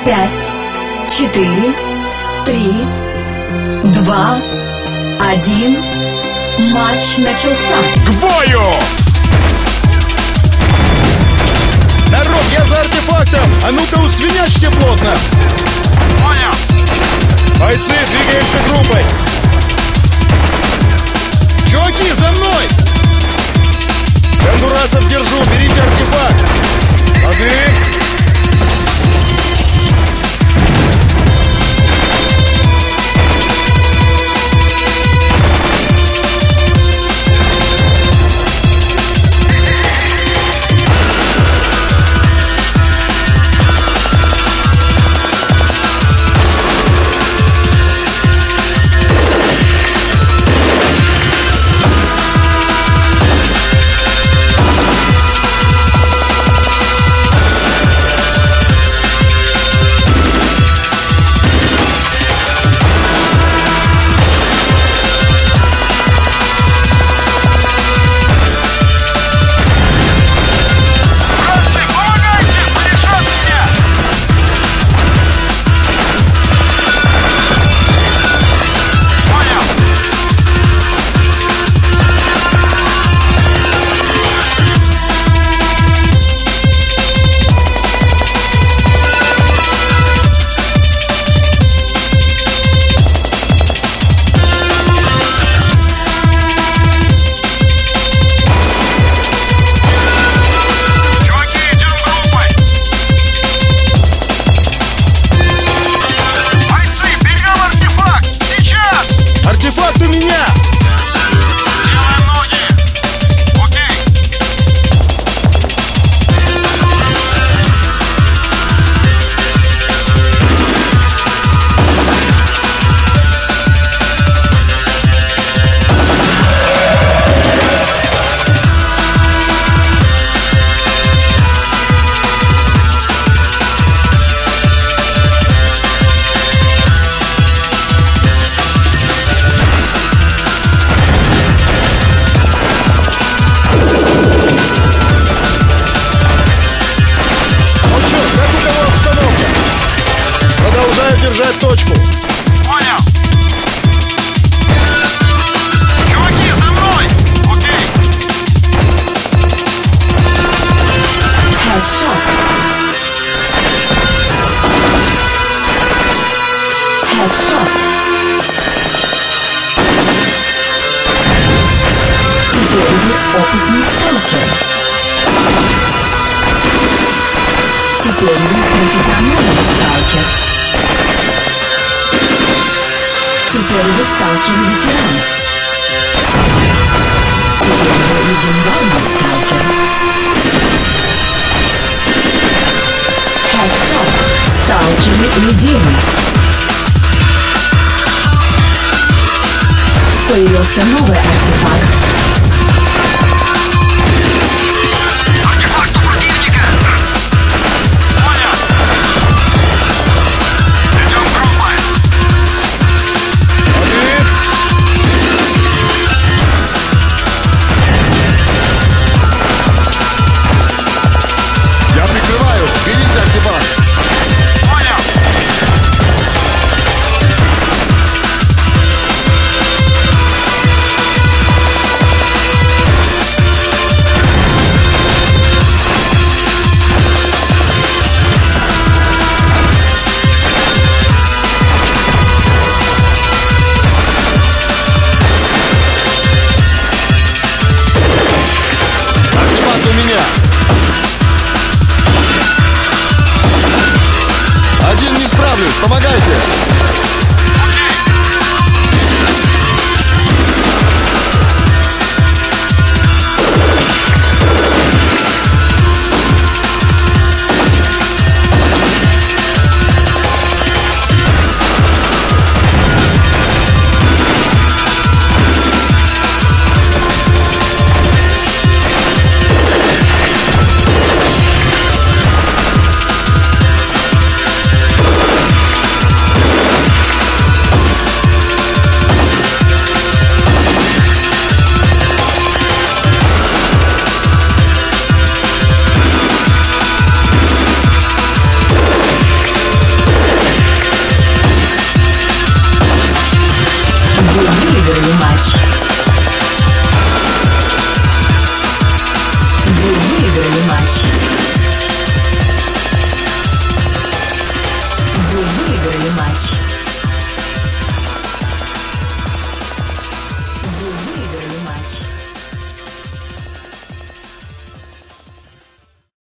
5, 4, 3, 2, 1. Матч начался. К бою! Народ, я за артефактом! А ну-ка усвинячьте плотно! Понял! Бойцы, двигаемся группой! Чуваки, за мной! Гондурасов держу, берите артефакт! Лады! Артефакт у меня! Делаем ноги! Окей! Держать точку. Понял! Чуваки, за мной! Окей! Headshot. Headshot. Теперь вы опытный сталкер. Теперь вы профессиональный сталкер. Теперь вы сталкер-ветеран. Теперь вы легендарный сталкер. Хедшот. Сталкеры-лидеры. Появился новый артефакт. Артефакт у противника! Понял! Идем группой! Я прикрываю. Берите артефакт. Понял! Артефакт у меня. Один не справлюсь. Помогайте. Начали матч.